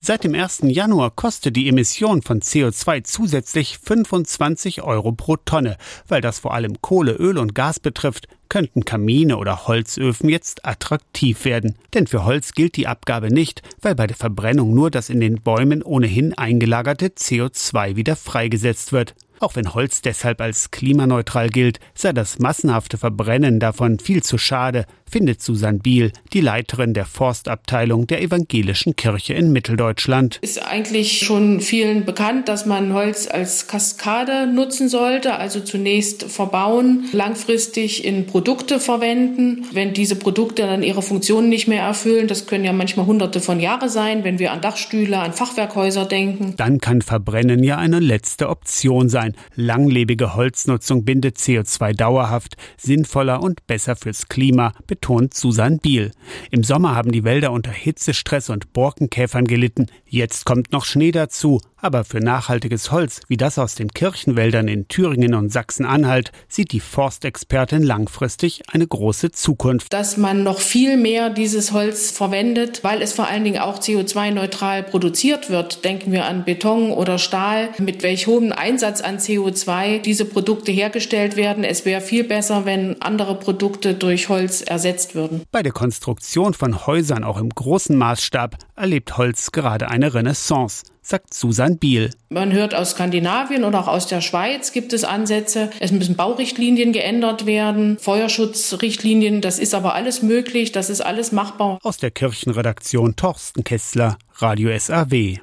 Seit dem 1. Januar kostet die Emission von CO2 zusätzlich 25 € pro Tonne. Weil das vor allem Kohle, Öl und Gas betrifft, könnten Kamine oder Holzöfen jetzt attraktiv werden. Denn für Holz gilt die Abgabe nicht, weil bei der Verbrennung nur das in den Bäumen ohnehin eingelagerte CO2 wieder freigesetzt wird. Auch wenn Holz deshalb als klimaneutral gilt, sei das massenhafte Verbrennen davon viel zu schade, findet Susan Biel, die Leiterin der Forstabteilung der Evangelischen Kirche in Mitteldeutschland. Ist eigentlich schon vielen bekannt, dass man Holz als Kaskade nutzen sollte, also zunächst verbauen, langfristig in Produkte verwenden. Wenn diese Produkte dann ihre Funktion nicht mehr erfüllen, das können ja manchmal Hunderte von Jahren sein, wenn wir an Dachstühle, an Fachwerkhäuser denken. Dann kann Verbrennen ja eine letzte Option sein. Langlebige Holznutzung bindet CO2 dauerhaft, sinnvoller und besser fürs Klima, betont Susan Biel. Im Sommer haben die Wälder unter Hitzestress und Borkenkäfern gelitten. Jetzt kommt noch Schnee dazu. Aber für nachhaltiges Holz, wie das aus den Kirchenwäldern in Thüringen und Sachsen-Anhalt, sieht die Forstexpertin langfristig eine große Zukunft. Dass man noch viel mehr dieses Holz verwendet, weil es vor allen Dingen auch CO2-neutral produziert wird. Denken wir an Beton oder Stahl, mit welch hohem Einsatz an CO2 diese Produkte hergestellt werden. Es wäre viel besser, wenn andere Produkte durch Holz ersetzt würden. Bei der Konstruktion von Häusern auch im großen Maßstab erlebt Holz gerade eine Renaissance, sagt Susan Biel. Man hört aus Skandinavien oder auch aus der Schweiz gibt es Ansätze. Es müssen Baurichtlinien geändert werden, Feuerschutzrichtlinien, das ist aber alles möglich, das ist alles machbar. Aus der Kirchenredaktion Torsten Kessler, Radio SAW.